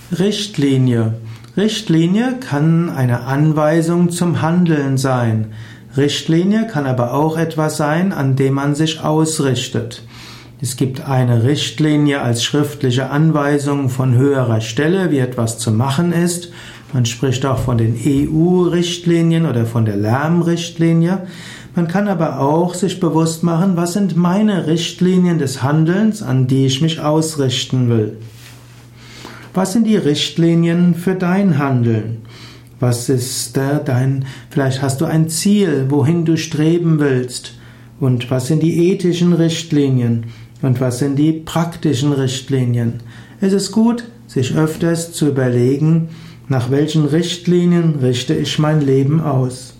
Richtlinie. Richtlinie kann eine Anweisung zum Handeln sein. Richtlinie kann aber auch etwas sein, an dem man sich ausrichtet. Es gibt eine Richtlinie als schriftliche Anweisung von höherer Stelle, wie etwas zu machen ist. Man spricht auch von den EU-Richtlinien oder von der Lärmrichtlinie. Man kann aber auch sich bewusst machen, was sind meine Richtlinien des Handelns, an die ich mich ausrichten will. Was sind die Richtlinien für dein Handeln? Vielleicht hast du ein Ziel, wohin du streben willst. Und was sind die ethischen Richtlinien? Und was sind die praktischen Richtlinien? Es ist gut, sich öfters zu überlegen, nach welchen Richtlinien richte ich mein Leben aus.